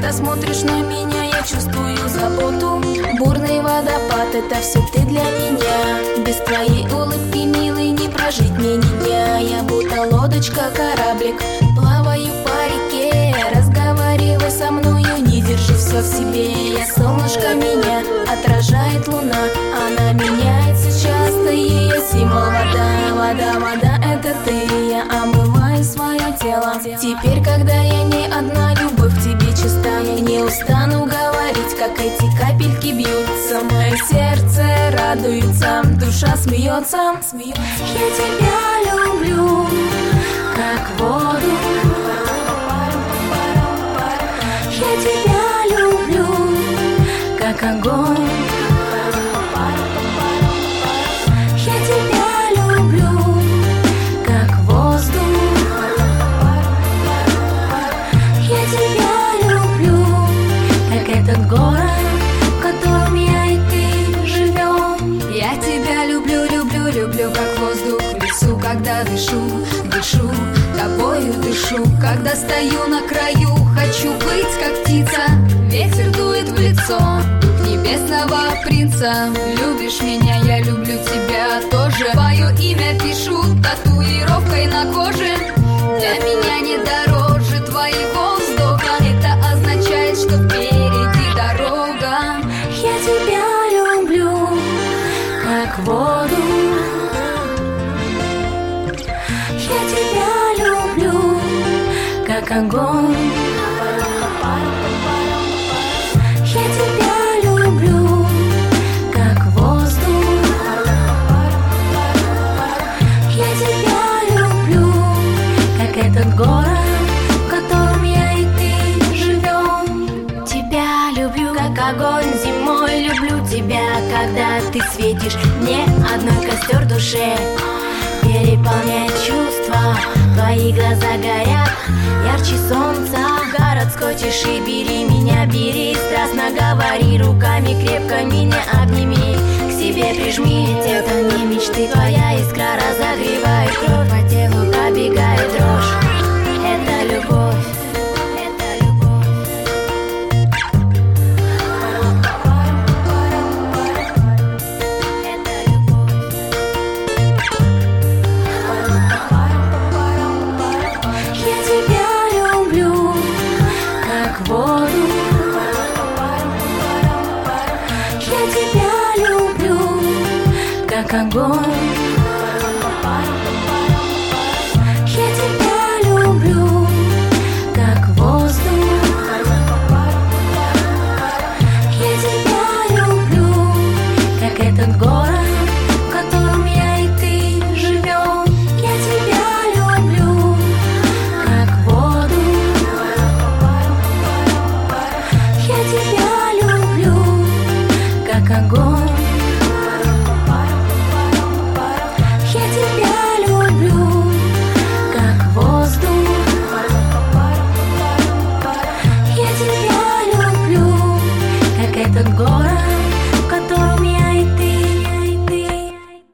Когда смотришь на меня, я чувствую заботу. Бурный водопад, это все ты для меня. Без твоей улыбки, милый, не прожить мне ни дня. Я будто лодочка, кораблик, плаваю по реке. Разговаривай со мною, не держи все в себе. Я солнышко, меня отражает луна. Она меняется часто, ее символ вода. Вода, вода, это ты, я омываю свое тело. Теперь, когда я не одна, любовь к тебе чиста. Я не устану говорить, как эти капельки бьются. Мое сердце радуется, душа смеется. Я тебя люблю, как воду. Я тебя люблю, как огонь. Я тебя люблю, как воздух. Я тебя люблю, как этот город, в котором я и ты живем. Я тебя люблю, люблю, люблю, как воздух в лесу, когда дышу, дышу, тобою дышу. Когда стою на краю, хочу быть как птица. Ветер дует в лицо небесного принца. Любишь меня, я люблю тебя тоже. Твое имя пишу татуировкой на коже. Для меня не дороже твоего вздоха. Это означает, что впереди дорога. Я тебя люблю, как воду. Я тебя люблю, как огонь. Я тебя люблю, как воздух. Я тебя люблю, как этот город, в котором я и ты живем. Тебя люблю, как огонь зимой. Люблю тебя, когда ты светишь мне одной костер в душе. Переполняет чувства, твои глаза горят ярче солнца. Городской тиши бери меня, бери. Страстно говори, руками крепко меня обними. К себе прижми, это не мечты. Твоя искра разогревает кровь, по телу пробегает дрожь. Это любовь. Как огонь.